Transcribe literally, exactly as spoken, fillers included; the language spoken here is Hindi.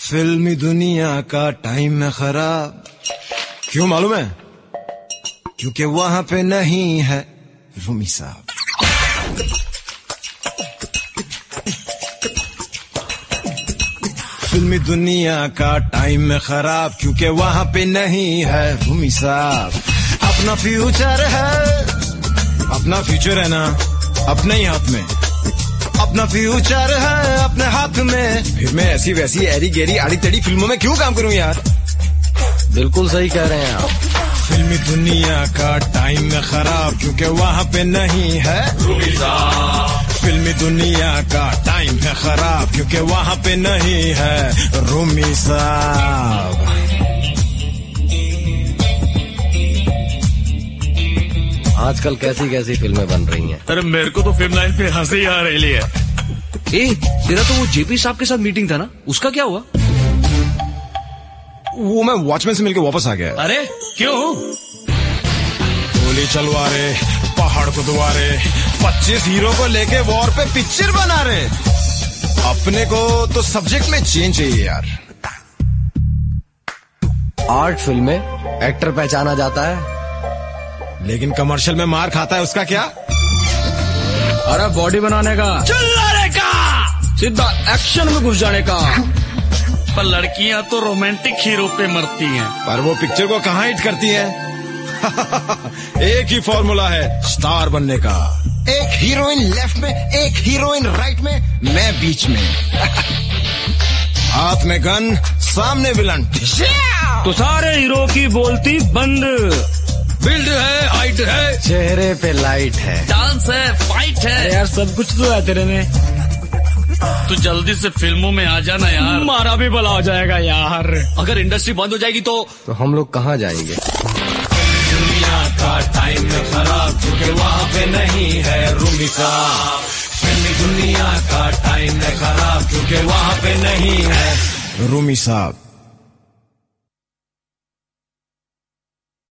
फिल्मी दुनिया का टाइम है खराब। क्यों मालूम है? क्योंकि वहां पे नहीं है रूमी साहब। फिल्मी दुनिया का टाइम है खराब क्योंकि वहां पे नहीं है रूमी साहब। अपना फ्यूचर है, अपना फ्यूचर है ना अपने ही हाथ में। अपना फ्यूचर है अपने हाथ में। फिर मैं ऐसी वैसी एरी गेरी आड़ी टेढ़ी फिल्मों में क्यों काम करूं यार? बिल्कुल सही कह रहे हैं आप। फिल्मी दुनिया का टाइम है खराब क्योंकि वहां पे नहीं है रूमी साहब। फिल्मी दुनिया का टाइम है खराब क्योंकि वहां पे नहीं है रूमी साहब। आजकल कैसी कैसी फिल्में बन रही हैं। अरे मेरे को तो फिल्म लाइन पे हंसी आ रही है। ए, तेरा तो वो जेपी साहब के साथ मीटिंग था ना, उसका क्या हुआ? वो मैं वॉचमैन से मिलके वापस आ गया। अरे क्यों? गोली चलवा रहे, पहाड़ को दुआरे, पच्चीस हीरो को लेके वॉर पे पिक्चर बना रहे। अपने को तो सब्जेक्ट में चेंज चाहिए यार। आर्ट फिल्म में एक्टर पहचाना जाता है, लेकिन कमर्शियल में मार खाता है, उसका क्या? अरे बॉडी बनाने का, चिल्लाने का, सीधा एक्शन में घुस जाने का। पर लड़कियां तो रोमांटिक हीरो पे मरती हैं। पर वो पिक्चर को कहाँ हिट करती हैं? एक ही फॉर्मूला है स्टार बनने का। एक हीरोइन लेफ्ट में, एक हीरोइन राइट में, मैं बीच में। हाथ में गन, सामने विलन। तो सारे हीरो की बोलती बंद। बिल्ड है, हाइट है, चेहरे पे लाइट है, डांस है, फाइट है। यार सब कुछ तो है तेरे में। तू जल्दी से फिल्मों में आ जाना यार। मारा भी भला हो जाएगा यार। अगर इंडस्ट्री बंद हो जाएगी तो तो हम लोग कहाँ जाएंगे? दुनिया का टाइम है खराब क्योंकि वहाँ पे नहीं है रूमी साहब। फिल्मी दुनिया का टाइम है खराब क्योंकि वहाँ पे नहीं है रूमी साहब।